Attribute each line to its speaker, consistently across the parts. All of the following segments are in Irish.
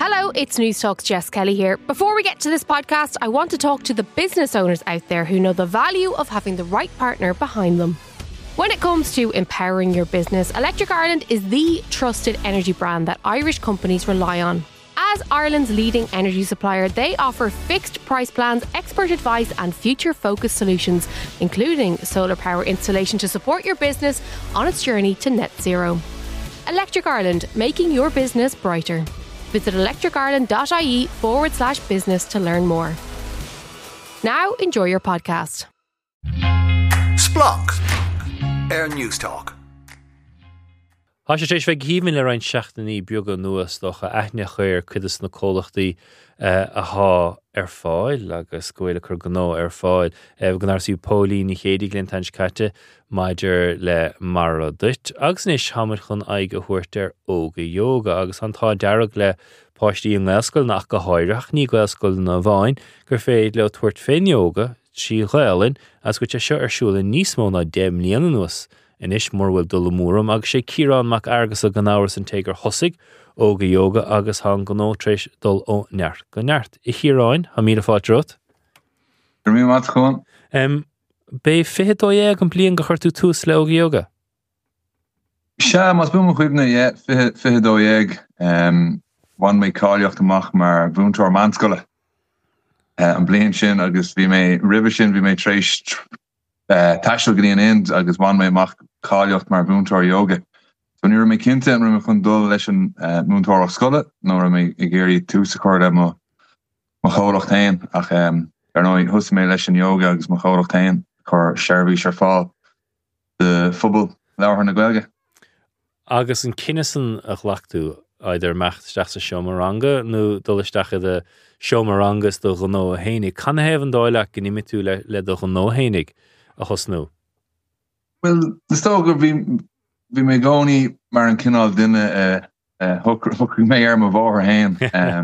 Speaker 1: Hello, it's News Talk's Jess Kelly here. Before we get to this podcast, I want to talk to the business owners out there who know the value of having the right partner behind them. When it comes to empowering your business, Electric Ireland is the trusted energy brand that Irish companies rely on. As Ireland's leading energy supplier, they offer fixed price plans, expert advice and future-focused solutions, including solar power installation to support your business on its journey to net zero. Electric Ireland, making your business brighter. Visit electricireland.ie/business to learn more. Now, enjoy your podcast.
Speaker 2: Splunk, Air News Talk.
Speaker 3: Tá sé tééis bheith gíomhainn le rainn seachtaí beaga nuas docha aithne chuir cuidas na cólachtaí athá ar fáil agus scoile chur gnó ar fáil. Gnársú Paulín ní chéadí glintains caite maidir le mara duit. Agus níos hamar chun aige thuirt ar óga yoga agus antá dearag le páistí an ghilscoil nach go háireach ní ghilscoil na bhain gur féad le tuairt féin yoga sí ghailinn as go te seo arsúla níos mó ná 10 mbliana nuas. Inis mórhfuil dul múram agus sé círan mac agus a gnáir san tégur hosig óga yoga agus há gnó tréis dul ó neart go neart. I chiaráin ha míle fáid rot.
Speaker 4: Mí mat chuin.
Speaker 3: Bé fihidóé an blion go chuirtú tús le óga yoga?
Speaker 4: Se mas bu mo chuibna fihidóéag bhain mé cáiliocht amach mar bhúntóir manscoile. An blion sin agus bhí mé ribh sin bhí mé tréis taisiil gníon ind agus bhain mé amach cáiliocht mar bhúntóir yoga. So ní mé cinnte an rimime chun dul leis an múntóir scoile nó mé I géirí tús a chuir mo chólacht tain ach ar nó thus mé leis an yoga agus mo chólacht tain chur seirbhí ar fáil de fubal leabhar na Gaeilge.
Speaker 3: Agus an cinnesan a chhlachtú idir meachtasteach sa seomaranga nó dulisteach de seomarangas do gnó a hénig. Can heh an dáile gníimi tú le do gnó hénig a chusnú?
Speaker 4: Well, the stoker bhí mé gcónaí mar an cinál duine thucraigh mé ar mo bhór hain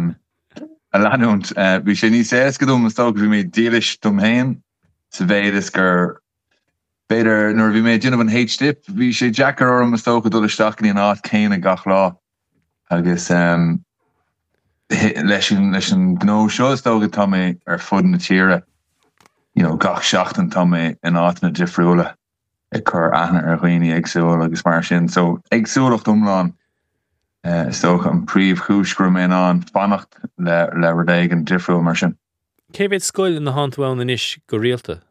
Speaker 4: a leanúnt. Bhí sé níos éasca dom an stoker bhí mé dílis dom hain sa bhéidir gur beidir nuair bhí mé duine an H-dip bhí sé jackar orm an stoker dulisteach ní an áit céine gach lá agus leis an gnó seo stoker tá mé ar fud na tíre gach seachtain tá mé an áit na difriúla ag chur aithne ar dhaoine agsúil agus mar sin. So agsúlacht umláin stocha an príomh chúisgrum an fannacht le rudéig an difriúil mar sin.
Speaker 3: Cé bhéad scoil in na hántúáin inis go rialta?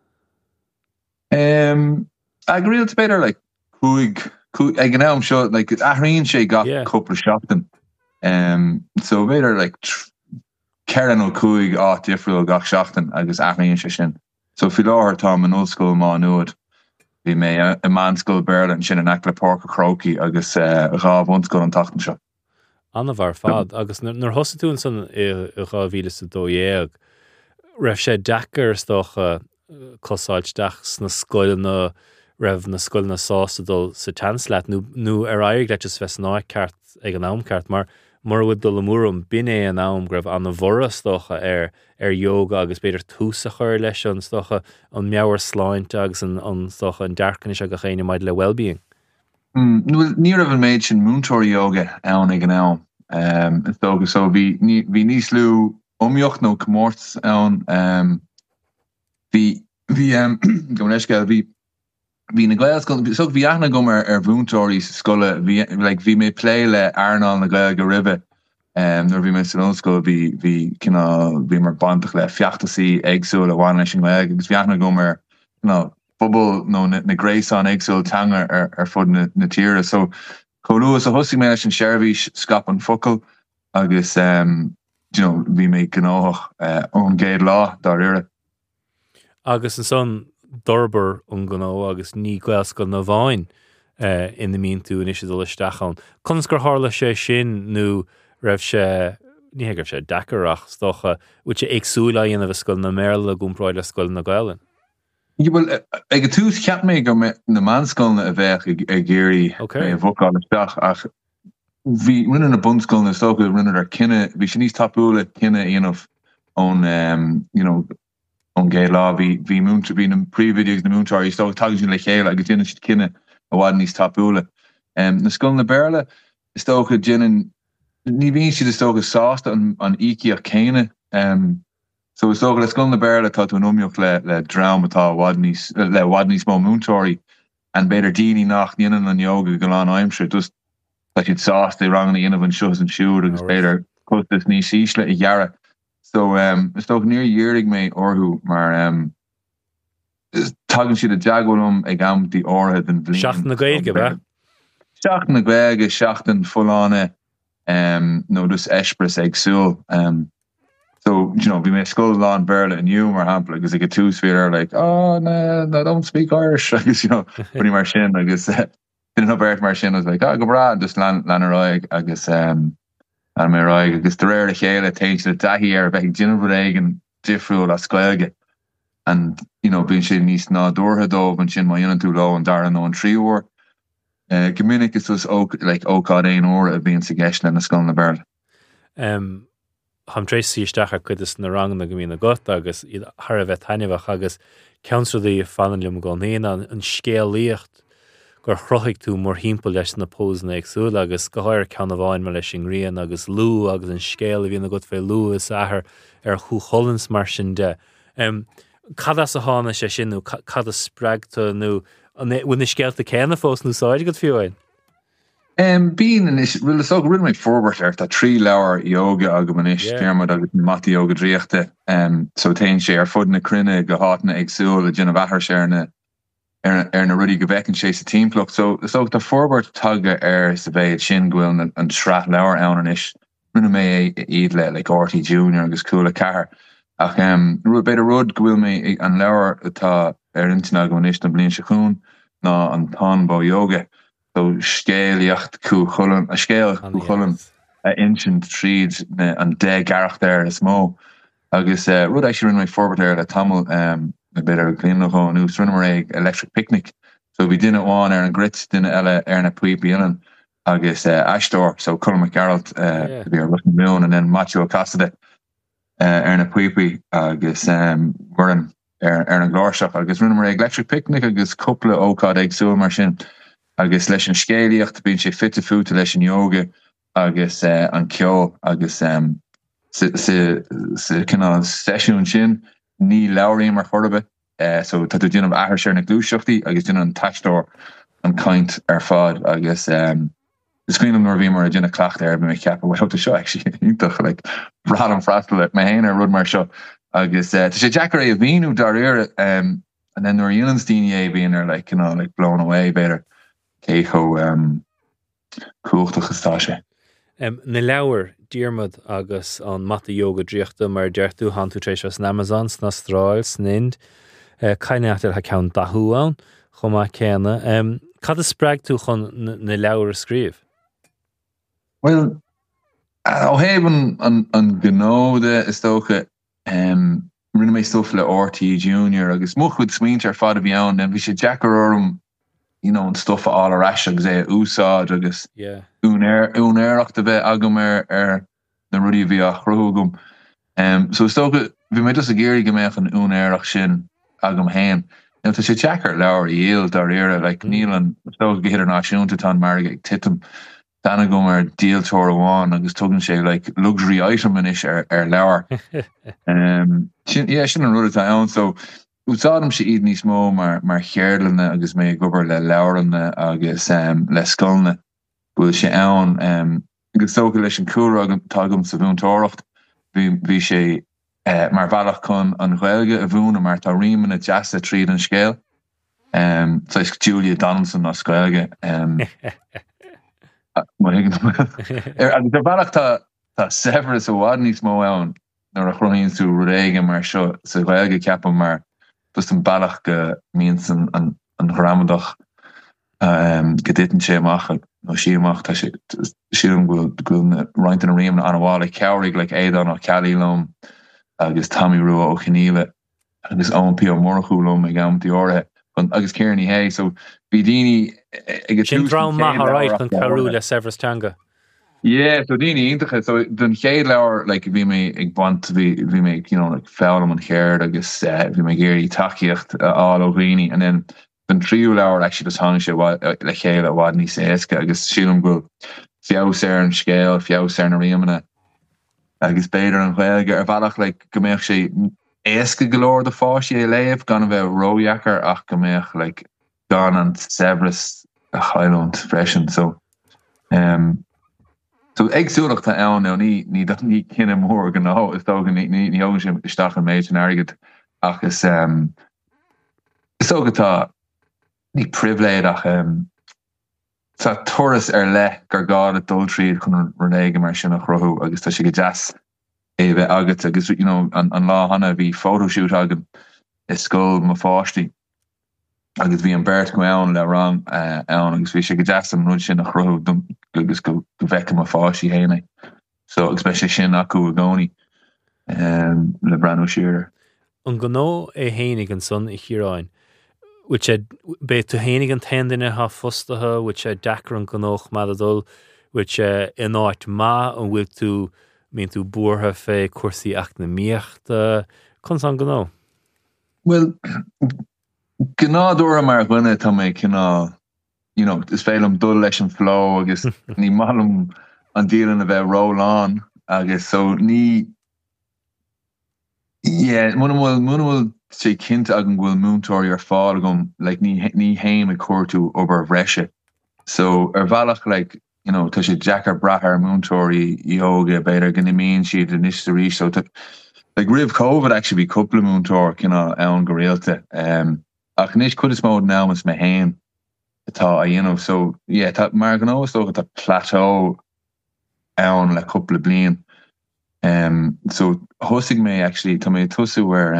Speaker 4: Go rialta beidir le chuig ag an am seo athraíonn sé gach cúpla seachtain. So beidir cearan ó chuig áit difriúil gach seachtain agus athraíonn sé sin. So fi láthir tá an ollscoil má nuad bhí mé a manscoil Berlin sin an acla Páirc Croci agus rá bhunscoil an tachtan seo.
Speaker 3: Anna bhar fad agus nar hosatún san I rá bhíle sa dóéag raibh sé dachar stocha cosáilteach sna scoil na raibh na scoil na sásadul sa tansleat nó ar airg leis fes náid ceart ag an námceart mar bhfuil dul múrum bine an nám greibh an na bhora stocha ar yoga agus beidir tús a chuir leis an stocha an meabhar sláint agus an stocha an dearcanis a go chéine maid le well-being.
Speaker 4: Ní raibh an méid sin múntóir yoga ann ag an nám. So bhí níos lú omíocht nó cummórt ann bhí go leis gael bhí na Gaeilge so bhí aithne gom ar bhúntóirí scoile bhí mé plé le airnáil na Gaeilge ribhe nuair bhí mé san ollscoil bhí mar bantach le feachtasaí agsúil a bhain leis an Gaeilge agus bhí aithne gom ar bubal nó na gréasán agsúil teanga ar fud na tíre. So choúas a thosaigh mé leis an seirbhí scap an focail agus bhí mé gnóthach ón géad lá dá rire.
Speaker 3: Agus an son dorbar an gnó agus ní glascail na bhain in na mín tú inis do leisteachán. Conas gur hála sé sin nó raibh sé ní hegur sé decarach stocha bhfuil sé agsúla dhéanamh scoil na méile gúnpráid le scoil na Gaeilge.
Speaker 4: Ag túús ceap mé go na manscoilna a bheith ag géirí bhógáil isteach ach bhí rinne na bunscoilna stocha rinne ar cinenne bhí sin níos tapúla cinenne aanamh ón gé lá bhí múnta bhí na príomhvideos na múntáirí stocha tagan le chéile agus déanana siad cinenne a bhhaid níos tapúla. Na scoilna Béarla is stocha déanaan ní bhíonn siad is tógadh sásta an íceach céine. So is tógadh le scoil na beirle tá tú umíoch le drám atá le wadníos mó múntóirí an beidir daoine nach níanaan an yoga go an aimimse dus tá siad sásta rang na inmh an sios an siúr agus beidir chutas níos sísle I dhearra. So is tógadh níor dhéirigh mé orthú mar tagann siad a deagúilm ag amtí orthe den bblion.
Speaker 3: Seacht na Gaeilge ba?
Speaker 4: Seacht na Gaeilge, seachtain fulláine nó dus eispres agsúil. So, we may school lawn Berlin and you mar hample because I get two sphere like, oh no, I don't speak Irish. I guess, pretty mar sin, I guess didn't know Bert mar sin. I was like, oh, go brad, just lan roig, I guess and my roig, I guess the rare chéile tainch the dahi air back Jennifer egg and different la squelge. And being sin níos ná dortha dómh an sin mai inan tú lo an daran nó an tríúir. Gomininic is was like ócád éon óra a bhíonn sa gceisle na scoil na Berlin.
Speaker 3: Ham trééis síisteach chuidir na rang na go mí na got agus thar a bheith tainehah agus ceantraí fananlumm go héana an scéalaíocht gur chrochaigh tú mór hímpel leis na pósna agsú agus go háir ceanna bháin mar leis an rian agus lú agus an scéal a bhí na got fé lú is ahar chu chollins mar sin de. Cad as a hána sé sinú cad a spreagta nó bhfuil scéalta céanna fós nó sáid go fiúin?
Speaker 4: Being is really so really my forward there that 3 leabhar yoga agamanis Dermot agus mati yoga dríochta so tain sé ar fud na crinne go hátna agsúil a gin bhahar sé ar na rudí go bhecinn sé sa teamplach so the forward tugga sa bheith sin ghuiil an srat leabhar ann inis rinne mé iad le like RT Junior agus coolla cahar ach beidir rud ghuiil mé an leabhar atá ar intina agamanis na blion seachún ná an Tanbo yoga. So scéalaíocht cúchulm a scéal cúchulm ancient tríd an de garach there is mó agus rud eisi rinne mé forward there le tamil a bit ar clean go nu rinne mar ag electric picnic so bhí duine bháin ar an grit duine eile ar na puipi inan agus Astor so Colin McGarrett bhí ar Russian Moon and then Macho Cassidy ar na puipi agus murin ar an glárseach agus rinne mar ag electric picnic agus couple ócád agsúil mar sin agus leis an scéalaíocht bíonn sé fitte fúta leis an yoga agus an ceol agus sa cinál sesiún sin ní leabharí mar chorbe so tá tú dionmh ahar sé na glúiseachtaí agus duine an taistóir an caint ar fád agus screenam nóir bhí mar a duna clacht ar mé ceap bhfuilta seo ítach le brad an freistal le mé héana ar rud mar seo agus tá sé Jackar a bhíú dar éire and then nóir dionan's daoine bhíon ar like blown away better. Cécho cúchtach istá sé.
Speaker 3: Na leabhar Diarmid agus an mata yoga dríochta mar deirtú han tú trééis as na Amazon na Stráil snind caiineachtar ha ceann dathú ann chumá céanna. Cad a spreag tú chun na leabhar a scríomh?
Speaker 4: Well, ó héban an gnóide is tócha rinne mé stuff le RT Junior agus muchud smíint ar fad a bhí ann bhí sé Jackar orm and stuff all arash agus úsáid agus únéireacht a bheith agam ar na rudí bhí a chruthúgum. So stocha bhí mé dus a géirí go méach an únéireacht sin agam hain. Tá sé Jackar leabhar dhéal dar éire le níl an stocha go hiidir náisiúnta tá mar ag titim dana go mar díaltóir amháin agus tugann sé like luxury item inis ar leabhar. Sin an rud atá ann so úsáidm sé iad níos mó mar cheirlanna agus mé gobar le leabharanna agus le scoilna bhfuil sé ann agus tóga leis an cúra tágam sa bhúntóireacht bhí sé mar bhealach chun an Ghaeilge a bhúna mar tá riman a deasa tríd an scéal Sais Julia Donaldson na Scoilge agus bhealach tá severas a bhád níos mó ann nar a chruíonn tú ruréige mar seo sa Ghaeilge ceapam mar dus een balach mensen an gramadach geditten sé amach no siach si go reint an réim an bhála cerig le édan ó Calílum agus Tommy Rua ó Chinile agus OMP ó Morchúlum ag amtí orthe agus Kearney Hay so bhí daoine
Speaker 3: sin rám maith aráit an carú le Severstanga.
Speaker 4: Yeah, so daoine intacha so den chéad leabhar like bhí mé ag bant bhí mé like fálam an chéir agus bhí mé géirí takeíocht all ó bhíine and then den tríú leabhar actually just hang sé le chéad a bhád níos éasca agus sílam go fios an scéal, fios na riamana agus beidir an chhilge bhealach gombeoch sé éasca golóir de fáisí léamh gan bheith roiachar ach gombeoch gan an Severus a chailúnt freisin so agsúlaachta ann ní cinenne mór gan ná is tógan ní ógan sin isteach an méid an airgad agus is ógadtá ní pribléadach tá turas le gur gád a dultríad chun runéige mar sin nach rothú agus tá si go jazz é bheith agat agus an lá hanna bhí photoshoot agan is scóil má fáistí agus bhí an beirt go ann le rang ann agus bhí sé go jazz an rud sin nach rothú agus go bheice má fáistí héna so agus be sé sin acu a gcónaí le Brandon Shearer.
Speaker 3: An gó é hénig an son I chiaráin which be to hénig an tendine ha fustathe which dachar an gnóch madadul which in áit má an bhfuil tú mín tú buórtha fé cuasaí ach na míochta chun an gó?
Speaker 4: Well, gnáúra mar gine tá mé cinná is féilm dul leis an fló agus ní malm an dílan a bheith róán agus so ní munhfuil sé cinnte agan bhfuil múntóirí ar fáil gom ní héim a cuatú obair bhreise so bhealach tá sé Jackar brathar múntóirí yoga beidir gannimíonn siad an isterí so rih COVID actually bhí cúpla múntóir cinná ann go réalte ach níos chud is mód ná mas me héin atá a dhéanamh so tá mar an óstócha tá plateau ann le cúpla bliain so hosig me actually tá mé tusa where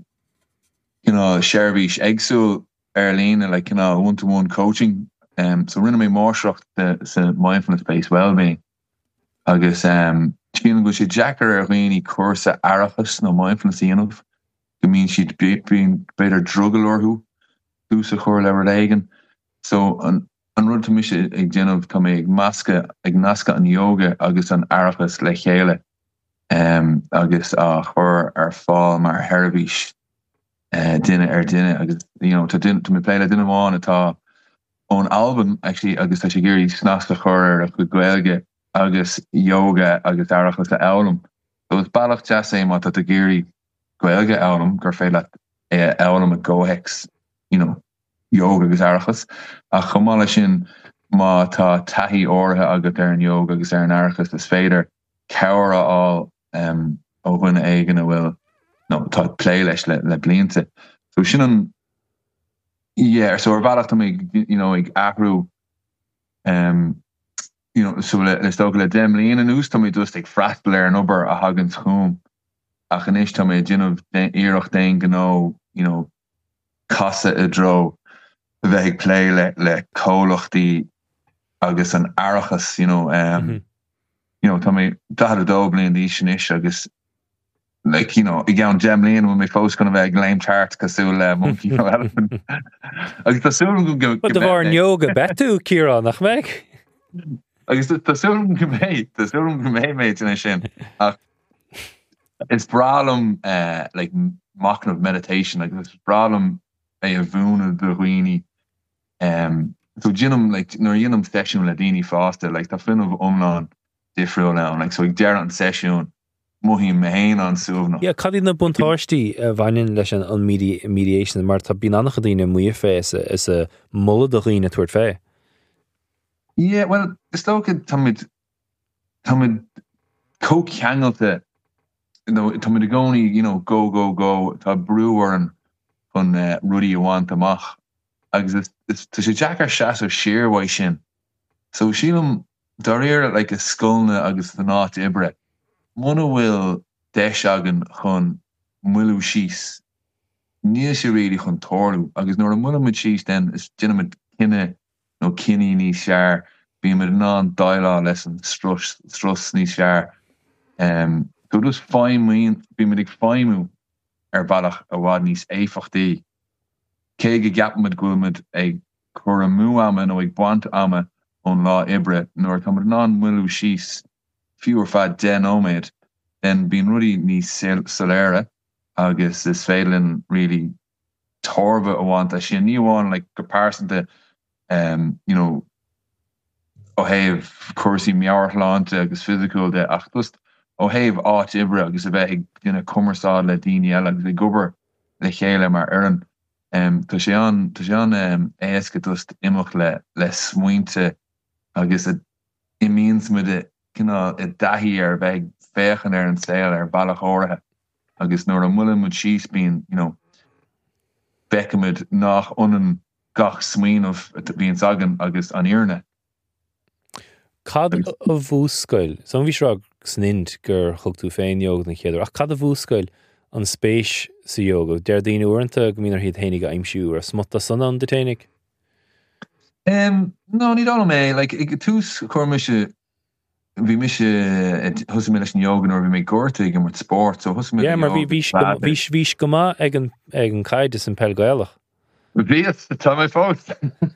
Speaker 4: Shervís agsúil lína one-to-one coaching so rinne mé mórsreacht sa mindfulness based wellbeing agus sin go sé Jackar ar rií cuasa arachas nó mindfulness íanamh go mín siad beidir druggal orthú dús a chóir le aigen so an rud mis ag déanamh tá mé ag nasca an yoga agus an arachas le chéile agus a chur ar fáil mar Hervís duine ar duine agus tá mé pléile duine bháin atá ón album actually agus tá sé géirí snasca chur a chu gaeilge agus yoga agus arachas le elam so is bailach jazz é má tá a géirí gaeilge elam gur féile elam a gohex yoga agus arachas a chomáile sin má tá taithí ortha agat ar an yoga agus ar an arachas is féidir ceara á ó bhuine éigen a bhfuil tá play leis le blianta so sin an so ar bhealach tá ag ahrú so le stoga le dem líon an ús tá mé dús ag freistal ar an obair a hagan chum a chanéis tá mé ginmh iirecht daon gó casa I dro bheith ag play le cólachtaí agus an arachas tá mé dá a dó blion dí sin is agus I gan gemlíon when mé fós gona bheith léim tart cosú le monkey elephant agus tásúm go
Speaker 3: de bhar yoga betú Ciarán nach meid
Speaker 4: agus tásúm go méid in sin it's bralam machn of meditation agus it's bralam é a bhúna do roioine so ginnom nuair dhéanam sesiún le daoine fásta tá fin of omláin difriúil ná so ag dear an sesiún muhím me héin an súbna.
Speaker 3: Ja, cadí na buntáistí bhainin leis an mediation mar tá bín annach daoine muo fé is a mulla do riine tuair fé.
Speaker 4: Yeah, well, is tócha táid cóceangalte táid a gcónaí go tá brúhar an chun rudí amháin amach agus tá sé Jackar seaas ó siarhhaid sin so sílam dar éir a scolna agus the náit ibre Muna bhfuil deis agan chun muilú síos. Níl sé réidir chun tóirú, agus nuair a muilú muid síos den is duine cinenne nó cinní níos sear, bí mar ná dailá leis an stros níos sear. So dus feimú, bí mar ag feimú ar bailach a bhád níos éifachtaí. Cé go gapmid gúilmid ag chur a mú ama nó ag buant ama ón lá ibre, nuair tá mar ná muilú síos fiúr fad den óméid, then bín rudí níos soléire agus is féilen really torba a bhaint a sin ní bháin go páircinte ó heh cuasaí meabharláinte agus physical de ach just ó heh áit ibre agus a bheith duine cumarsáid le daoine eile agus i gcobar le chéile mar an tá sé an éasca just imach le smuointe agus imíons mu de i dahí ar bheith féchan ar an saoil ar bailach áirithe agus nuair an mulle mu síos bíon becamid nach onan gach smuoin of bíon agan agus an iarne.
Speaker 3: Cad a bhúscoil, san bhí srag snind gur chugtú féin yoga na chéidir, ach cad a bhúscoil an spéis sa yoga, deir daoine uanta go mínar hiad hénig a imsú ar smutta san an de ténig?
Speaker 4: No, ní dála mé, ag tús chuir me bhí me thusa mé leis an yoga nó bhí mé gorta ag mar sport, so thusa mé
Speaker 3: mar bhís go má ag an caide san pelgailach.
Speaker 4: Bhíos, tá mé fós.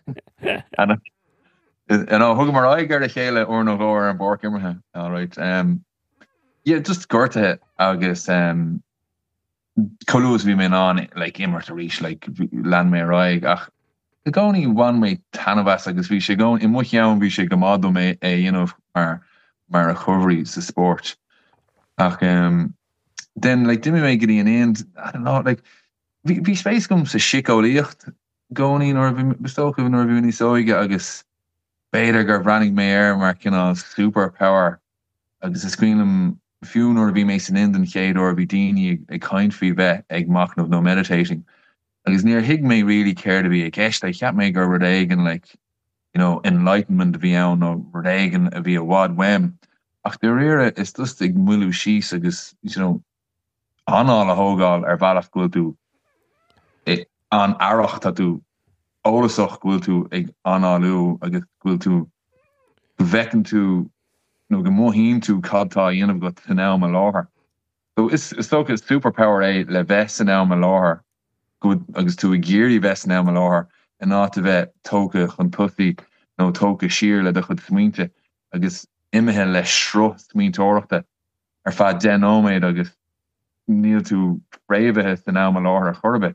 Speaker 4: And I'll hug my eye gar a chéile or no go an bork immerhe. All right. Yeah, just gorta agus colors vi men on like immer to reach like land me raig ach the goni one way tanavas agus vi go in mo jaun vi gamado me mar a recovery sa sport. Ach then like dimmy me get an end I don't know like vi space comes sa chico licht goni nor vi bestoken nor vi ni soige agus Beidir gur bhrannig mé mar superpower agus is screenam fiún or bhí mé san in den chéad or bhí daoine ag caintfí bheith ag machnamh nó meditating. Agus níor hiig mé really care to bhí ag ceist ag cheap mé gur rud éigen enlightenment a bhí ann nó rud éigen a bhí a bhád weim. Ach de réire is just ag muilú síos agus anáil a thógáil ar bhealach gúil tú an airach tá tú ólasach gúil tú ag anáú agus gúil tú bhecin tú nó go móhín tú cadtá dhéanamh go san am a láthair. So is tócha superpower é le bheith san am a láthair agus tú i ggéirí bheith san am a láthair in áit a bheith tócha chun tusaí nó tócha siar le do chud smaointe agus imethe le sro smaointeoireachta ar fad den óméid agus níl tú réimhethe san am a láthair a chorbe.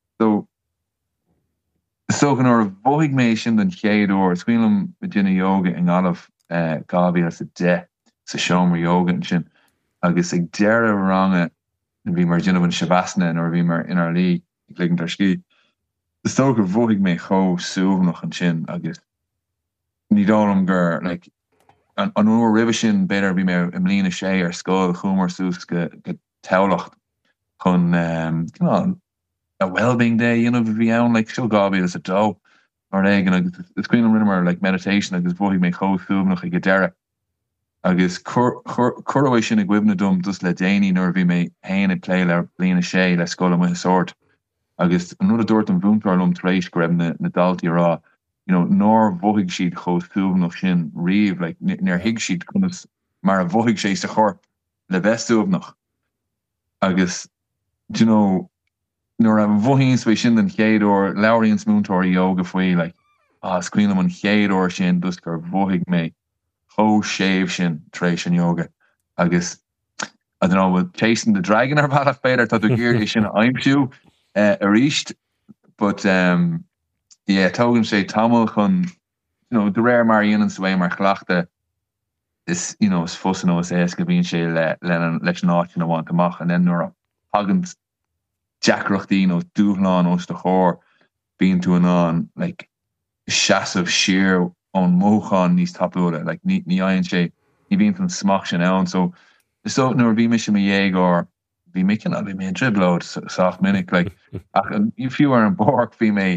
Speaker 4: So gan or bóigh mé sin den chéad or scuilm dinne yoga in alah gabi as a de sa seomra yoga sin agus ag deire range bhí mar dinne an shavasana or bhí mar inar lí ligin tar ski. So gur bóigh mé cho súbnach an sin agus ní dám gur like an uair ribh sin beidir bhí mé im lína sé ar scóil chumar sús go teolacht chun a well-being day, bhí ann like seo gabi as a do or again agus screen rinnemer like meditation agus bhí mé chóúbnach ag deire agus choéis sin ag gwibna dom dus le déine nuair bhí mé hain ag lé le bliana sé le scola mu sort agus an nu a dúirt an bhúntarlumm trééis go raibh na daltaí rá nóir bhuaigh siad chóúbnach sin riamh like níor hiig siad chunas mar a bhuaigh sé sa chóir le bheitúbnach agus nor a bhuaíns bhí sin den chéad or lauríonn múntóirí yoga faoi like screenam an chéad or sin dus gur bhuaigh mé cho séimh sin trééis an yoga agus I don't know with chasing the dragon ar bhealach beidir tá tú géir sin aimimsú a ríist but yeah tógann sé tamil chun de réir mar dhéanaan sa bhéh mar chleachta is is fusan is éas go bhíonn sé leis an áit a bhaint amach an then nuair a hagant Jackrochtín ó dúhláán os de chóir bíon tú an like seaamh siar ón móchan níos tapúda like ní aonn sé ní bhíon an smach sin ann so nuair bhí me sin dhéag or bhí mé cin bhí mé driblóid saach minic like you fiú ar an bork bhí mé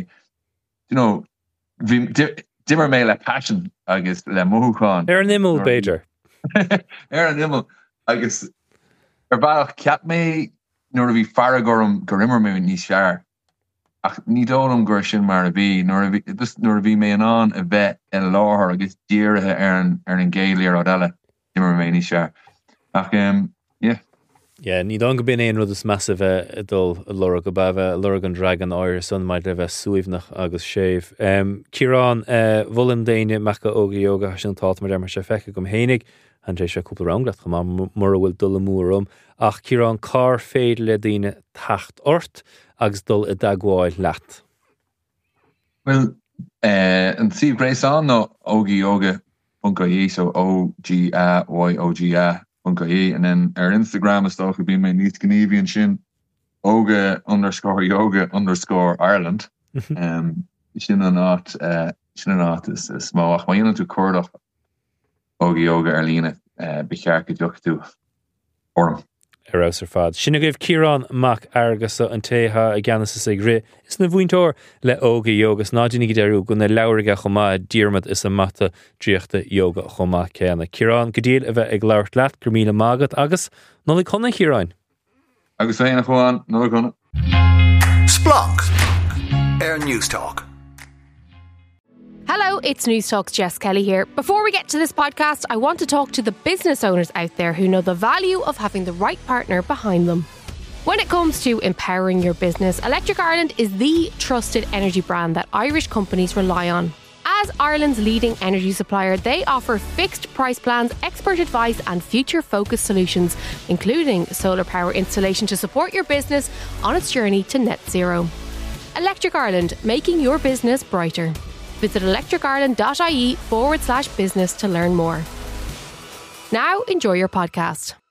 Speaker 4: dimmer mé le passion agus le móchan
Speaker 3: ar an immel Beidir
Speaker 4: ar an immel agus ar bhealach ceap mé nor bhí far gom go immer mé níos sear ach ní dóm gur sin mar a bhí nuair bhí mé an a bheith a láthair agus díirithe ar an géalaar á eile immer mé níos sear ach
Speaker 3: ní dá go bin éon rud is massive dul lura go beh lura an dragon áir san maid le bheith suúimhnach agus séh. Ciarán bhfuilm daine mecha óga yoga sin tát mar sé feice gom hénig an sé cúpla ranglaat go mar bhfuil dul múrum ach Ciarán cá féad le daine tacht ort agus dul I dagháil leat.
Speaker 4: Well an si Grace an nó óga yoga OGA.ie, so OGA.ie, and then our Instagram is stocha bí mé níos gníomhí an sin Oga_yoga_Ireland. Sin an áit is smáach. Má dhéanann tú cordach Óga Yoga ar líne bechear go deoch tú orm.
Speaker 3: Arás ar fad. Sinna goibh Ciarán Mac agus an tétha a gceannas ag ré. Is na bhainteoir le Óga Yogas nádínig dearú go na leabharige chomá díormad is a mata dríochta yoga chomá céanna. Ciarán, go díal a bheith ag labhart leat gur míle mágad agus nóla chuna Ciarán.
Speaker 4: Agus féin nach chuáin, nóla chuna.
Speaker 2: Splunk. Air News Talk.
Speaker 1: Hello, it's News Talk's Jess Kelly here. Before we get to this podcast, I want to talk to the business owners out there who know the value of having the right partner behind them. When it comes to empowering your business, Electric Ireland is the trusted energy brand that Irish companies rely on. As Ireland's leading energy supplier, they offer fixed price plans, expert advice and future-focused solutions, including solar power installation to support your business on its journey to net zero. Electric Ireland, making your business brighter. Visit electricireland.ie/business to learn more. Now, enjoy your podcast.